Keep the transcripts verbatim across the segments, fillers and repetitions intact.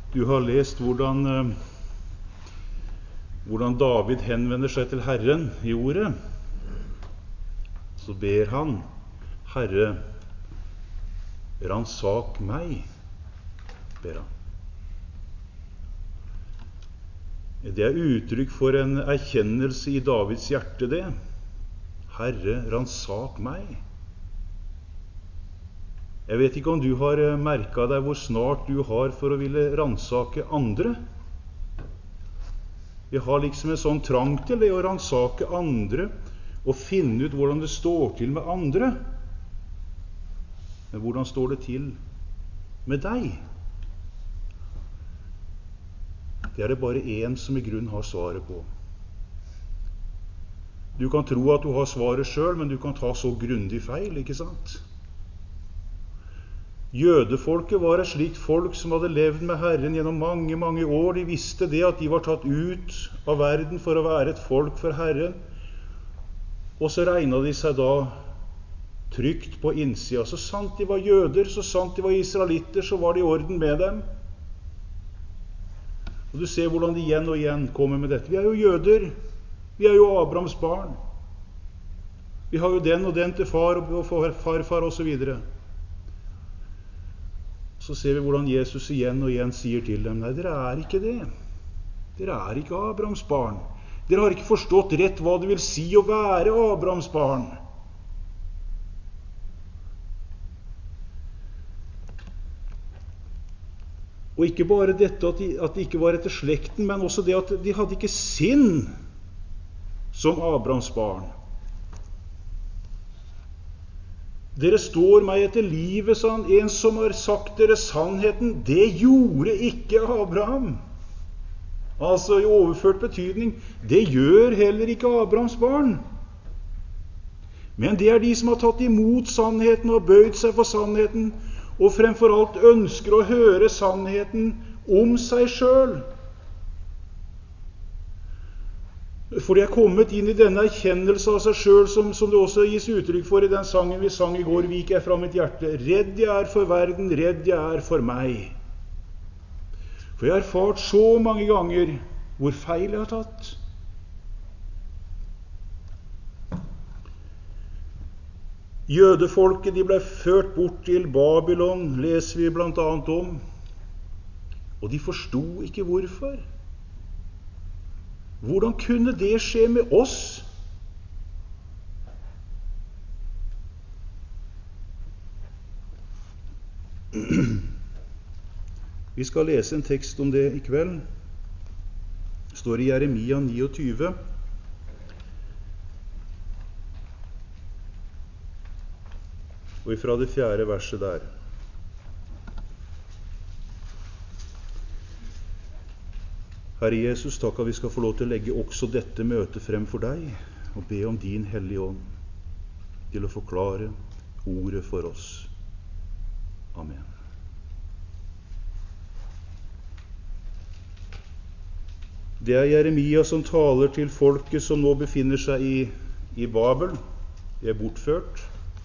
Du har lest hvordan, eh, hvordan David henvender seg til Herren i ordet. Så ber han, Herre, ransak meg, ber han. Det er uttrykk for en erkjennelse i Davids hjerte, det. Herre, ransak meg. Jeg vet ikke om du har merket deg hvor snart du har for å ville ransake andre. Vi har liksom en sånn trang til det å ransake andre og finne ut hvordan det står til med andre. Men hvordan står det til med deg? Det er det bare én som i grunn har svaret på. Du kan tro at du har svaret selv, men du kan ta så grundig feil, ikke sant? Jødefolket var et slikt folk som hadde levd med Herren gjennom mange, mange år. De visste det at de var tatt ut av verden for å være et folk for Herren. Og så regnet de seg da trygt på innsida. Så sant de var jøder, så sant de var israelitter, så var det i orden med dem. Og du ser hvordan de igjen og igjen kommer med dette. Vi er jo jøder. Vi er jo Abrahams barn. Vi har jo den og den til far og farfar og så videre. Så ser vi hvordan Jesus igjen og igjen sier til dem, nei, dere er ikke det. Dere er ikke Abrahams barn. Dere har ikke forstått rett hva det vil si å være Abrahams barn. Og ikke bare dette at de, at de ikke var etter slekten, men også det at de hadde ikke sinn som Abrahams barn. Dere står meg etter livet, sa han. En som har sagt dere sannheten, det gjorde ikke Abraham. Altså i overført betydning, det gjør heller ikke Abrahams barn. Men det er de som har tatt imot sannheten og bøyd seg for sannheten, og fremfor alt ønsker å høre sannheten om seg selv. For de er kommet inn i denne erkjennelse av seg selv, som, som det også gis uttrykk for i den sangen vi sang i går, vik jeg fra mitt hjerte. Redd jeg er for verden, redd jeg er for meg. For jeg har erfart så mange ganger hvor feil jeg har tatt. Jødefolket, de ble ført bort til Babylon, leser vi blant annet om. Og de forstod ikke hvorfor. Hvordan kunne det skje med oss? Vi skal lese en tekst om det i kveld. Det står i Jeremia niogtyve. Og ifra det fjerde verset der. Herre Jesus, takk at vi skal få lov til å legge også dette møtet frem for deg, og be om din hellige ånd til å forklare ordet for oss. Amen. Det er Jeremia som taler til folket som nå befinner seg i, i Babel. De er bortført.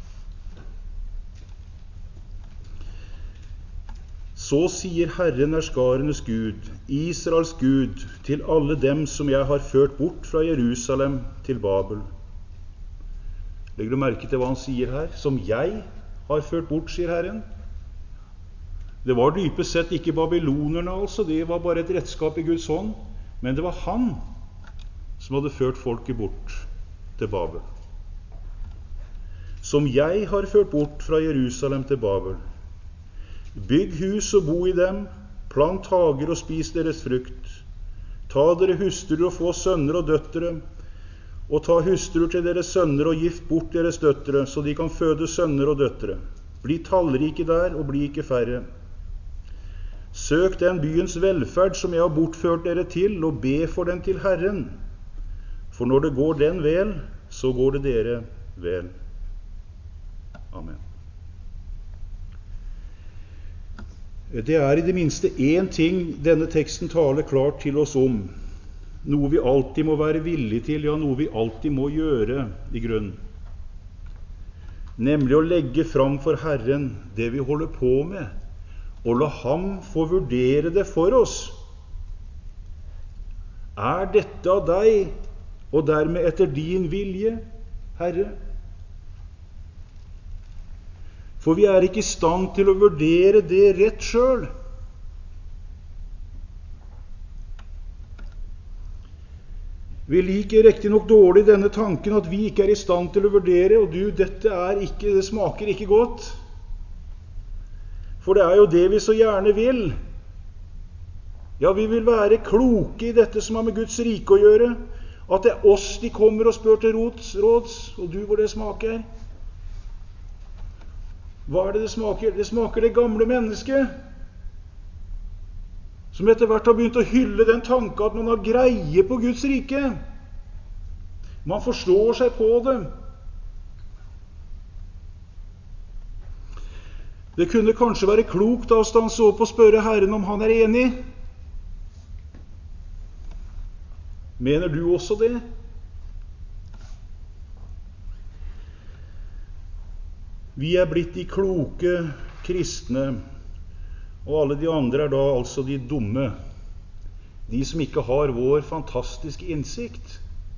Så sier Herren herskarenes Gud, Israels Gud, til alle dem som jeg har ført bort fra Jerusalem til Babel. Legger du merke til hva han sier her? Som jeg har ført bort, sier Herren. Det var dypest sett ikke babylonerne, altså. Det var bare et redskap i Guds hånd. Men det var han som hadde ført folket bort til Babel. Som jeg har ført bort fra Jerusalem til Babel. Bygg hus og bo i dem, plant hager og spis deres frukt. Ta dere hustruer og få sønner og døtre, og ta hustruer til deres sønner og gift bort deres døtre, så de kan føde sønner og døtre. Bli tallrike der og bli ikke færre. Søk den byens velferd som jeg har bortført dere til, og be for den til Herren. For når det går den vel, så går det dere vel. Amen. Det er i det minste én ting denne teksten taler klart til oss om. Noe vi alltid må være villige til, ja, noe vi alltid må gjøre i grunn. Nemlig å legge fram for Herren det vi holder på med, og la ham få vurdere det for oss. Er dette av deg, og dermed etter din vilje, Herre? For vi er ikke i stand til å vurdere det rett selv. Vi liker riktig nok dårlig denne tanken at vi ikke er i stand til å vurdere, og du, dette er ikke, det smaker ikke godt. For det er jo det vi så gjerne vil. Ja, vi vil være kloke i dette som har med Guds rike å gjøre. At det er oss de kommer og spør til råds, råds og du hvor det smaker. Hva er det det smaker? Det smaker det gamle mennesket, som etter hvert har begynt å hylle den tanken at man har greie på Guds rike. Man forstår seg på det. Det kunne kanskje være klokt da å stanse opp og spørre Herren om han er enig. Mener du også det? Vi er blitt de kloke kristne, og alle de andre er da altså de dumme, de som ikke har vår fantastiske innsikt.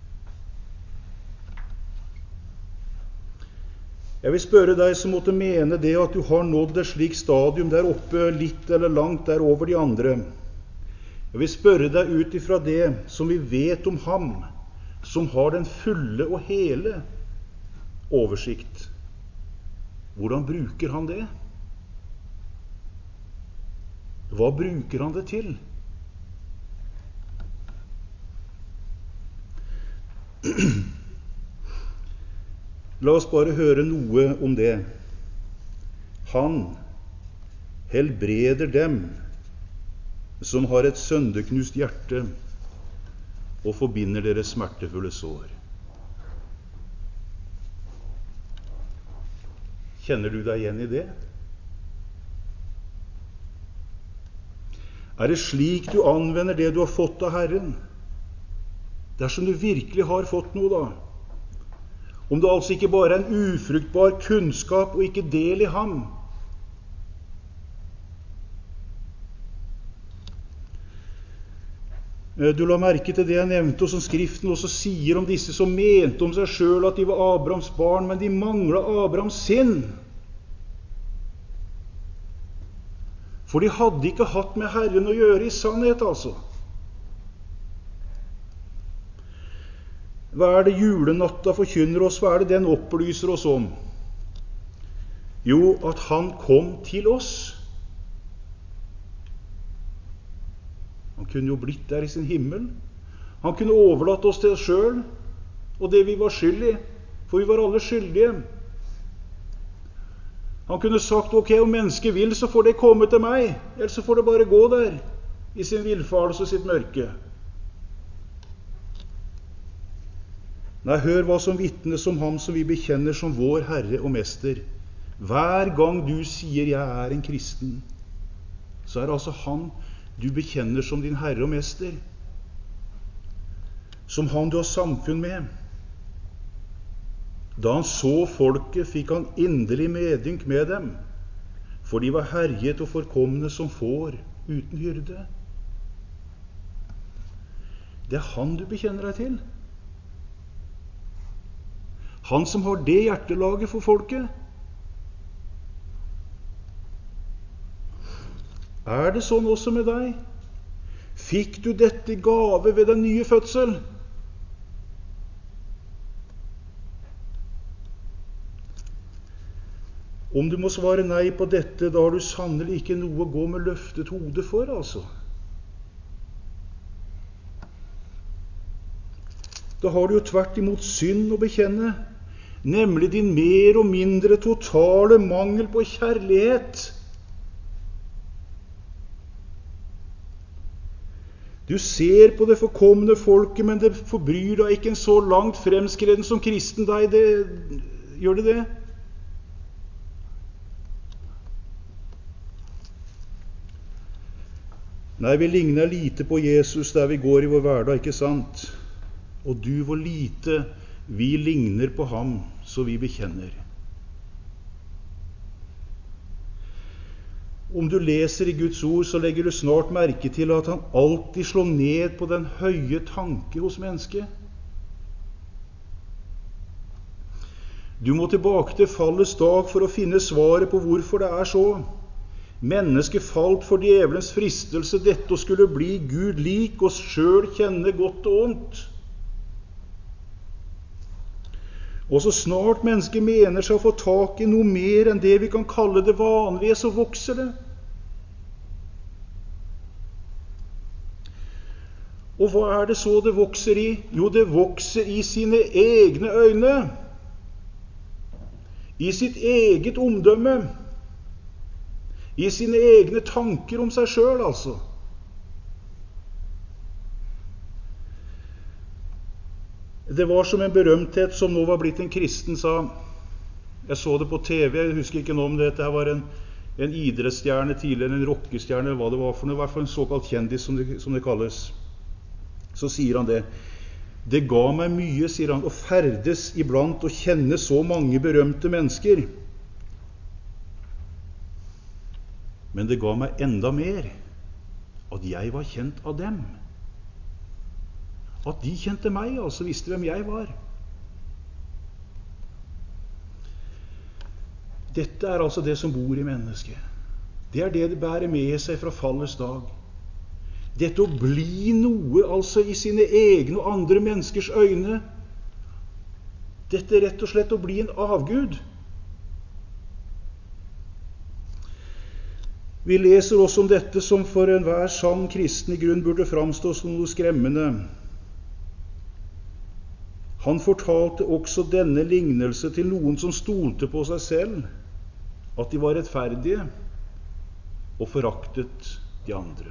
Jeg vil spørre deg som måtte mene det at du har nådd et slikt stadium der oppe, litt eller langt der over de andre. Jeg vil spørre deg ut ifra det som vi vet om ham, som har den fulle og hele oversikt. Hvordan bruker han det? Hva bruker han det til? La oss bare høre noe om det. Han helbreder dem som har et sønderknust hjerte og forbinder deres smertefulle sår. Kjenner du deg igjen i det? Er det slik du anvender det du har fått av Herren? Dersom du virkelig har fått noe da. Om det altså ikke bare er en ufruktbar kunnskap og ikke del i ham. Du la merke til det jeg nevnte, og som Skriften også sier om disse som mente om seg selv at de var Abrahams barn, men de manglet Abrahams sinn. For de hadde ikke hatt med Herren å gjøre i sannhet, altså. Hva er det julenatta forkynner oss? Hva er det den opplyser oss om? Jo, at han kom til oss. Han kunne jo blitt der i sin himmel. Han kunne overlatt oss til oss selv, og det vi var skyldige, for vi var alle skyldige. Han kunne sagt, ok, om mennesket vil, så får det komme til meg, eller så får det bare gå der, i sin villfarelse og sitt mørke. Nei, hør hva som vitnes om ham som vi bekjenner som vår Herre og Mester. Hver gang du sier, jeg er en kristen, så er det altså han du bekjenner som din Herre og Mester, som han du har samfunn med. Da han så folket, fikk han inderlig medynk med dem, for de var herjet og forkomne som får uten hyrde. Det er han du bekjenner deg til. Han som har det hjertelaget for folket. Er det sånn også med deg? Fikk du dette gave ved den nye fødsel? Om du må svare nei på dette, da har du sannelig ikke noe å gå med løftet hode for, altså. Da har du jo tvert imot synd å bekjenne, nemlig din mer og mindre totale mangel på kjærlighet. Du ser på det forkomne folket, men det forbryr deg ikke en så langt fremskreden som kristen deg. Det, gjør det det? Nei, vi ligner lite på Jesus der vi går i vår hverdag, ikke sant? Og du, hvor lite vi ligner på ham, så vi bekjenner. Om du leser i Guds ord, så legger du snart merke til at han alltid slår ned på den høye tanke hos mennesket. Du må tilbake til fallets dag for å finne svaret på hvorfor det er så. Mennesket falt for djevelens fristelse, dette å skulle bli Gud lik og selv kjenne godt og ondt. Og så snart mennesket mener seg å få tak i noe mer enn det vi kan kalle det vanlige, så vokser det. Og hva er det så det vokser i? Jo, det vokser i sine egne øyne. I sitt eget omdømme. I sine egne tanker om seg selv, altså. Det var som en berømthet som nå var blitt en kristen, sa. Jeg så det på T V, jeg husker ikke noe om det. Dette var en, en idrettsstjerne tidligere, en rockestjerne, eller hva det var for noe. I hvert fall en såkalt kjendis, som det, som det kalles. Så sier han det. Det ga meg mye, sier han, å ferdes iblant og kjenne så mange berømte mennesker. Men det ga meg enda mer at jeg var kjent av dem. At de kjente meg, altså visste hvem jeg var. Dette er altså det som bor i mennesket. Det er det det bærer med seg fra fallets dag. Dette å bli noe, altså i sine egne og andre menneskers øyne. Dette er rett og slett å bli en avgud. Vi leser også om dette som for enhver sann kristen i grunn burde framstå som noe skremmende. Han fortalte også denne lignelse til noen som stolte på seg selv, at de var rettferdige og foraktet de andre.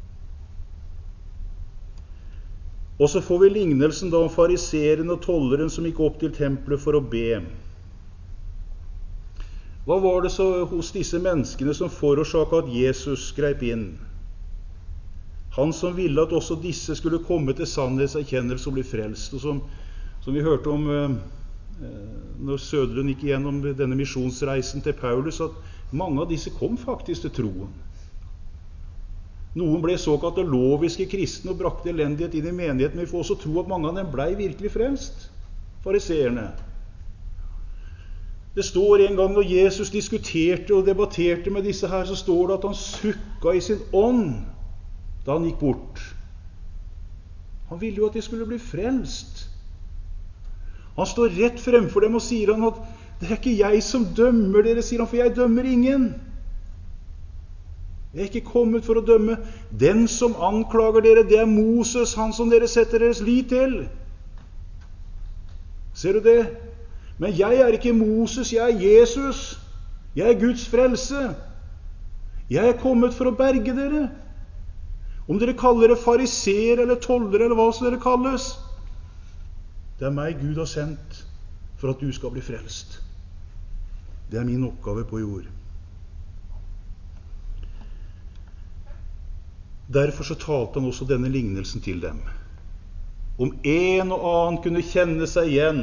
Og så får vi lignelsen da om fariseren og tolleren som gikk opp til tempelet for å be. Hva var det så hos disse menneskene som forårsaket at Jesus grep inn? Han som ville at også disse skulle komme til sannhetserkjennelse og bli frelst. Og som, som vi hørte om eh, når Søderen gikk igjennom denne misjonsreisen til Paulus, at mange av disse kom faktisk til troen. Noen ble såkalte loviske kristne og brakte elendighet inn i menigheten, men vi får også tro at mange av dem ble virkelig frelst, fariseerne. Det står en gang når Jesus diskuterte og debatterte med disse her, så står det at han sukka i sin ånd da han gikk bort. Han ville jo at de skulle bli frelst. Han står rett fremfor dem og sier han at det er ikke jeg som dømmer dere, sier han, for jeg dømmer ingen. Jeg er ikke kommet for å dømme. Den som anklager dere, det er Moses, han som dere setter deres lit til. Ser du det? Men jeg er ikke Moses, jeg er Jesus. Jeg er Guds frelse. Jeg er kommet for å berge dere. Om dere kaller det fariser eller toller eller hva som dere kalles, det er meg Gud har sendt for at du skal bli frelst. Det er min oppgave på jord. Derfor så talte han også denne lignelsen til dem. Om en og annen kunne kjenne seg igjen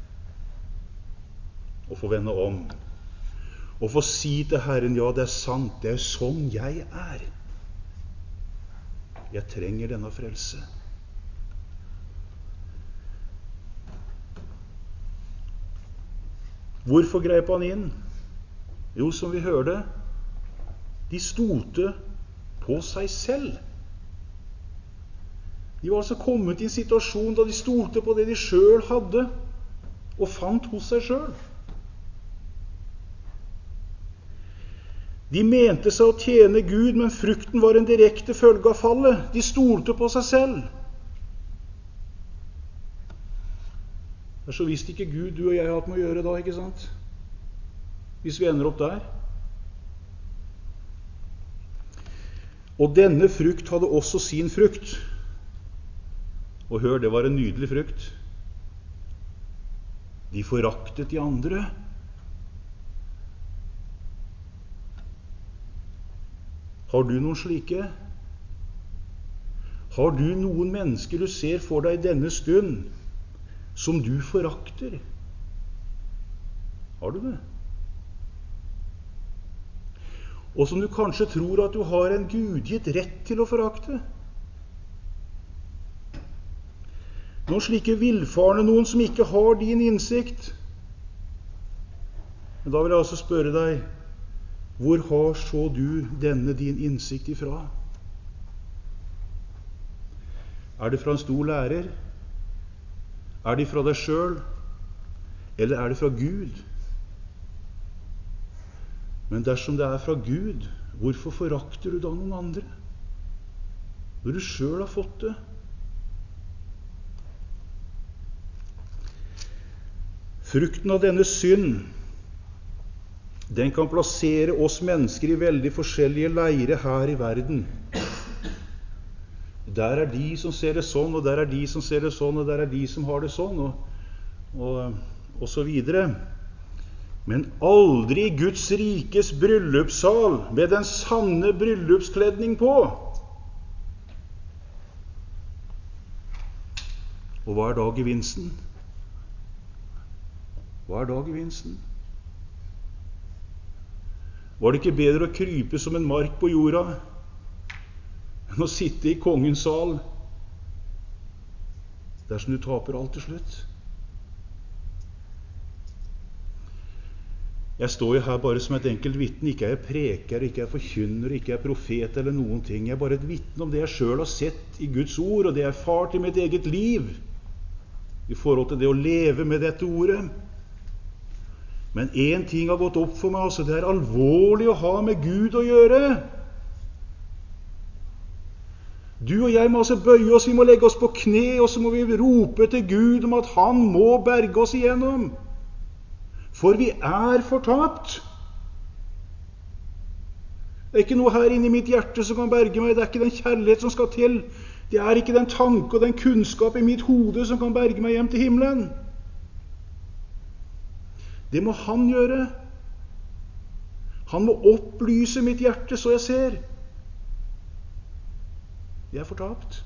og få vende om, og få si til Herren, ja, det er sant, det er sånn jeg er. Jeg trenger denne frelse. Hvorfor grep han inn? Jo, som vi hørte, de stolte på seg selv. De var altså kommet i en situasjon da de stolte på det de selv hadde, og fant hos seg selv. De mente seg å tjene Gud, men frukten var en direkte følge av fallet. De stolte på seg selv. Det er så visst ikke Gud du og jeg har hatt med å gjøre da, ikke sant? Hvis vi ender opp der. Og denne frukt hadde også sin frukt. Og hør, det var en nydelig frukt. De foraktet de andre. Har du noen slike? Har du noen mennesker du ser for deg i denne stund som du forakter? Har du det? og som du kanskje tror at du har en gudgitt rett til å forakte. Noen slike villfarne, noen som ikke har din innsikt. Men da vil jeg også spørre deg, hvor har så du denne din innsikt ifra? Er det fra en stor lærer? Er det fra deg selv? Eller er det fra Gud? Men dersom det er fra Gud, hvorfor forakter du da noen andre? Når du selv har fått det? Frukten av denne synd, den kan plassere oss mennesker i veldig forskjellige leire her i verden. Der er de som ser det sånn, og der er de som ser det sånn, og der er de som har det sånn, og, og, og så videre. Men aldri Guds rikes bryllupssal med den sanne bryllupskledning på. Og hva er da gevinsten? Hva er da gevinsten? Var det ikke bedre å krype som en mark på jorda enn å sitte i kongens sal dersom du taper alt til slutt? Jeg står jo her bare som et enkelt vitne. Ikke er jeg preker, ikke er jeg forkynner, ikke er jeg profet eller noen ting. Jeg er bare et vitne om det jeg selv har sett i Guds ord, og det jeg erfart i mitt eget liv i forhold til det å leve med dette ordet. Men en ting har gått opp for meg, altså det er alvorlig å ha med Gud å gjøre. Du og jeg må altså bøye oss, vi må legge oss på kne, og så må vi rope til Gud om at han må berge oss igjennom. For vi er fortapt. Det er ikke noe her inne i mitt hjerte som kan berge meg, det er ikke den kjærlighet som skal til. Det er ikke den tanke og den kunnskap i mitt hode som kan berge meg hjem til himmelen. Det må han gjøre. Han må opplyse mitt hjerte så jeg ser. Jeg er fortapt.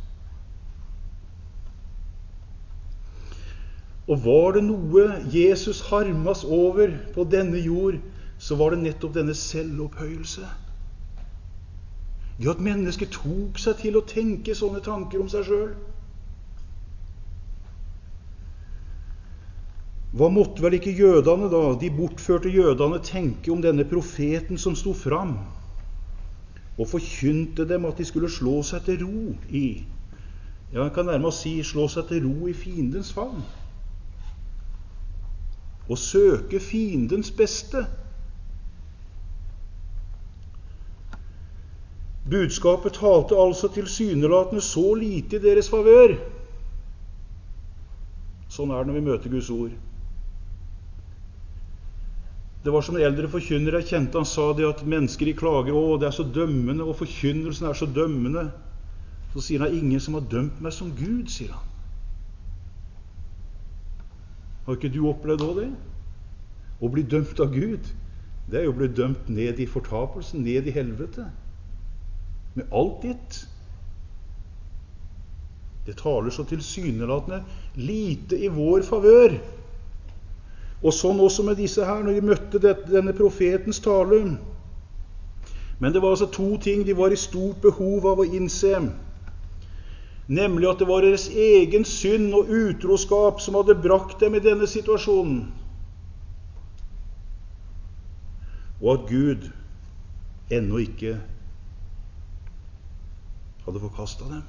Og var det noe Jesus harmas over på denne jord, så var det nettopp denne selvopphøyelse. Det at mennesket tok seg til å tenke sånne tanker om seg selv. Hva måtte vel ikke jødene da, de bortførte jødene, tenke om denne profeten som sto fram og forkynte dem at de skulle slå seg til ro i, ja, jeg kan nærmest si slå seg til ro i fiendens favn, og søke fiendens beste. Budskapet talte altså tilsynelatende så lite i deres favør. Sånn er det når vi møter Guds ord. Det var som en eldre forkynner jeg kjente, han sa det at mennesker i klager, å, det er så dømmende, og forkynnelsen er så dømmende. Så sier han, ingen som har dømt meg som Gud, sier han. Har ikke du opplevd også det? Å bli dømt av Gud, det er jo å bli dømt ned i fortapelsen, ned i helvete. Med alt ditt. Det taler så tilsynelatende lite i vår favør. Og sånn også med disse her, når de møtte dette, denne profetens tale. Men det var altså to ting de var i stort behov av å innse. Nemlig at det var deres egen synd og utroskap som hadde brakt dem i denne situasjonen. Og at Gud ennå ikke hadde forkastet dem.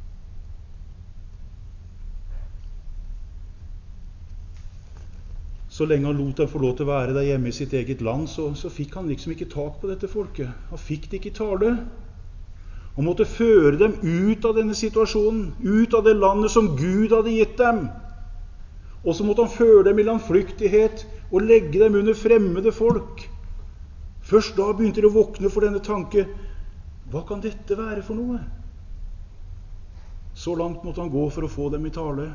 Så lenge han lot dem få lov til å være der hjemme i sitt eget land, så, så fikk han liksom ikke tak på dette folket. Han fikk det ikke i tale. Han måtte føre dem ut av denne situasjonen, ut av det landet som Gud hadde gitt dem. Og så måtte han føre dem i landflyktighet og legge dem under fremmede folk. Først da begynte de å våkne for denne tanke, hva kan dette være for noe? Så langt måtte han gå for å få dem i tale.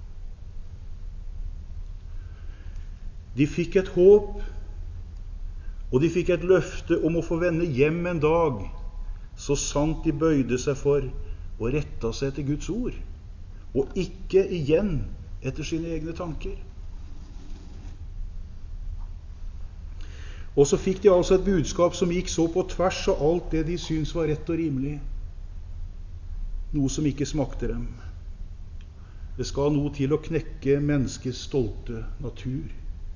De fikk et håp, og de fikk et løfte om å få vende hjem en dag, så sant de bøyde seg for og retta seg til Guds ord, og ikke igjen etter sine egne tanker. Og så fikk de altså et budskap som gikk så på tvers av alt det de syntes var rett og rimelig. Noe som ikke smakte dem. Det skal noe til å knekke menneskets stolte natur.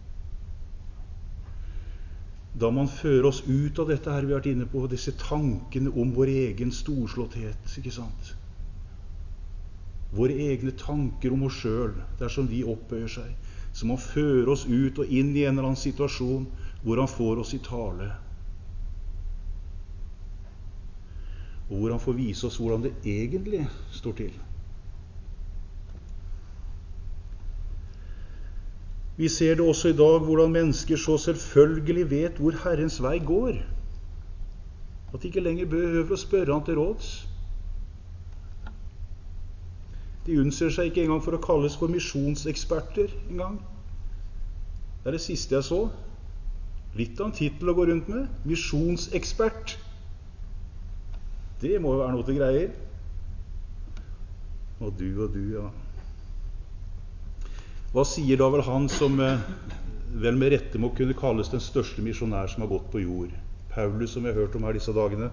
Da man fører oss ut av dette her vi har vært inne på, disse tankene om vår egen storslåtthet, ikke sant? Våre egne tanker om oss selv, dersom de oppbøyer seg, så man fører oss ut og inn i en eller annen situasjon hvor han får oss i tale. Og hvor han får vise oss hvordan det egentlig står til. Vi ser det også i dag, hvordan mennesker så selvfølgelig vet hvor Herrens vei går. At de ikke lenger behøver å spørre han til råds. De unnser seg ikke engang for å kalles for misjonseksperter engang. Det er det siste jeg så. Litt av en titel å gå rundt med. Misjonsekspert. Det må jo være noe til greier. Og du og du, ja. Hva sier da vel han som eh, vel med rette må kunne kalles den største misjonær som har gått på jord? Paulus, som vi har hørt om her disse dagene.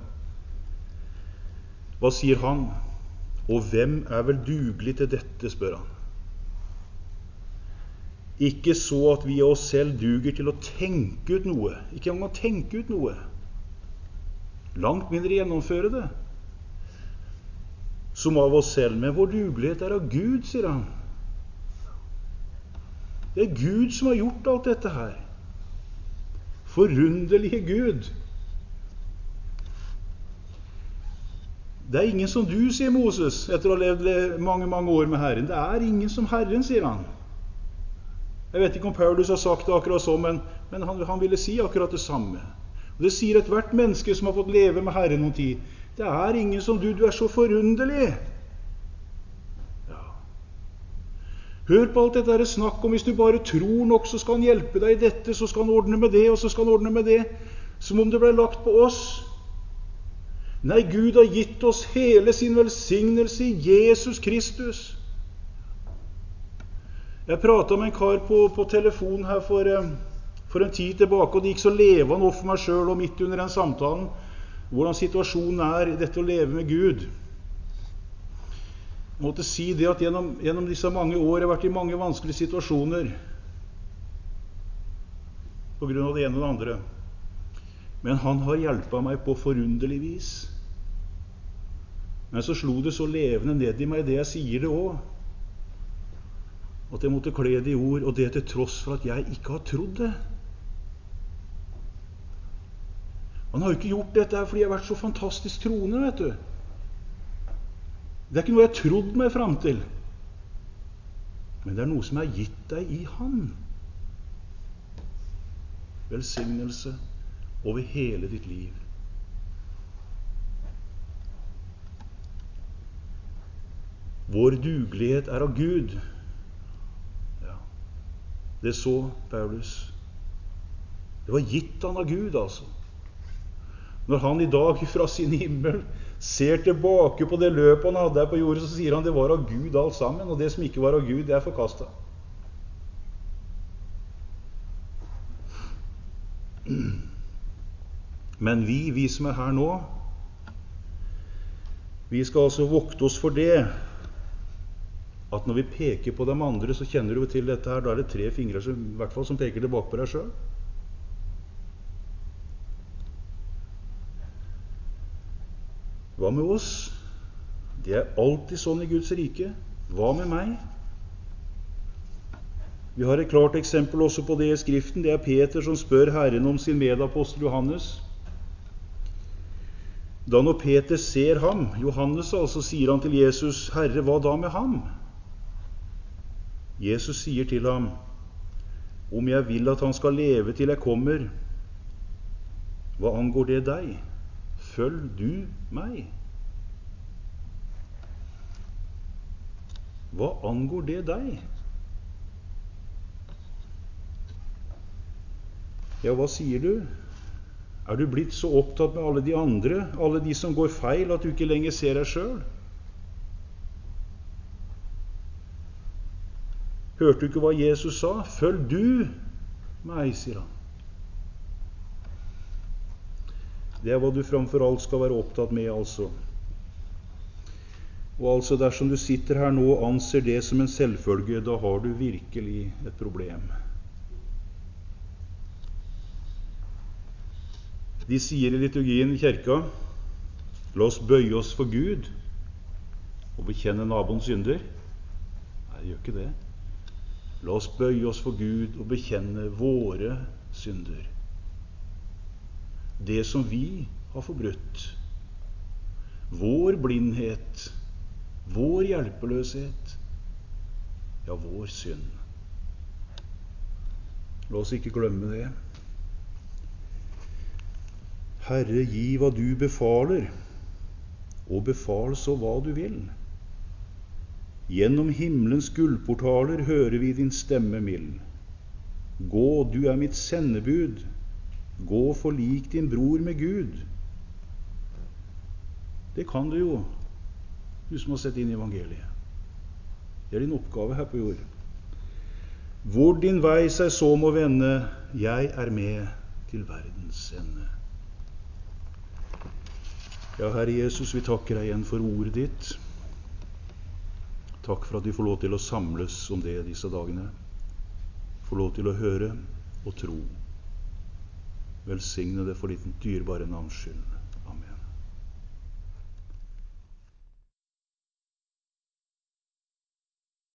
Hva sier han? Og hvem er vel dugelig til dette, spør han. Ikke så at vi av oss selv duger til å tenke ut noe. Ikke engang å tenke ut noe. Langt mindre gjennomføre det. Som av oss selv. Men vår dugelighet er av Gud, sier han. Det er Gud som har gjort alt dette her. Forunderlige Gud. Det er ingen som du, sier Moses, etter å ha levd mange, mange år med Herren. Det er ingen som Herren, sier han. Jeg vet ikke om Paulus har sagt det akkurat så, men, men han, han ville si akkurat det samme. Og det sier et hvert menneske som har fått leve med Herren noen tid. Det er ingen som du, du er så forunderlig. Ja. Hør på alt dette her snakk om, hvis du bare tror nok, så skal han hjelpe deg i dette, så skal han ordne med det, og så skal han ordne med det. Som om det ble lagt på oss. Nei, Gud har gitt oss hele sin velsignelse i Jesus Kristus. Jeg pratet med en kar på, på telefon her for, for en tid tilbake, og det gikk så levende opp for meg selv og midt under den samtalen, hvordan situasjonen er i dette å leve med Gud. Jeg måtte si det at gjennom, gjennom disse mange år jeg har vært i mange vanskelige situasjoner på grunn av det ene og det andre. Men han har hjulpet meg på forunderlig vis. Men så slo det så levende ned i meg det jeg sier det også. At jeg måtte kle det i ord, og det til tross for at jeg ikke har trodd det. Han har jo ikke gjort dette her fordi jeg har vært så fantastisk troende, vet du. Det er ikke noe jeg har trodd meg frem til. Men det er noe som er gitt deg i Han. Velsignelse over hele ditt liv. Vår dugelighet er av Gud. Det så Paulus. Det var gitt han av Gud, altså. Når han i dag fra sin himmel ser tilbake på det løpet han hadde her på jordet, så sier han det var av Gud alt sammen, og det som ikke var av Gud, det er forkastet. Men vi, vi som er her nå, vi skal altså vokte oss for det, at når vi peker på de andre, så kjenner du til dette her, da er det tre fingre som, i hvert fall, som peker tilbake på deg selv. Hva med oss? Det er alltid sånn i Guds rike. Hva med meg? Vi har et klart eksempel også på det i Skriften. Det er Peter som spør Herren om sin medapostel Johannes. Da når Peter ser ham, Johannes altså, sier han til Jesus, Herre, hva da med ham? Jesus sier til ham, om jeg vil at han skal leve til jeg kommer, hva angår det deg? Følg du meg? Hva angår det deg? Ja, hva sier du? Er du blitt så opptatt med alle de andre, alle de som går feil, at du ikke lenger ser deg selv? Hørte du ikke hva Jesus sa? Følg du meg, sier han. Det er hva du framfor alt skal være opptatt med, altså. Og altså, dersom du sitter her nå og anser det som en selvfølge, da har du virkelig et problem. De sier i liturgien i kirka, la oss bøye oss for Gud og bekjenne naboens synder. Nei, det gjør ikke det. La oss bøye oss for Gud og bekjenne våre synder. Det som vi har forbrutt. Vår blindhet, vår hjelpeløshet, ja, vår synd. La oss ikke glemme det. Herre, gi hva du befaler, og befal så hva du vil. Gjennom himmelens gullportaler hører vi din stemme mild. Gå, du er mitt sendebud. Gå, forlik din bror med Gud. Det kan du jo, du som har sett inn i evangeliet. Det er din oppgave her på jord. Hvor din vei seg så må vende, jeg er med til verdens ende. Ja, Herre Jesus, vi takker deg igjen for ordet ditt. Takk for at vi får lov til å samles om det disse dagene. Får lov til å høre og tro. Velsigne det for ditt dyrebare navns skyld.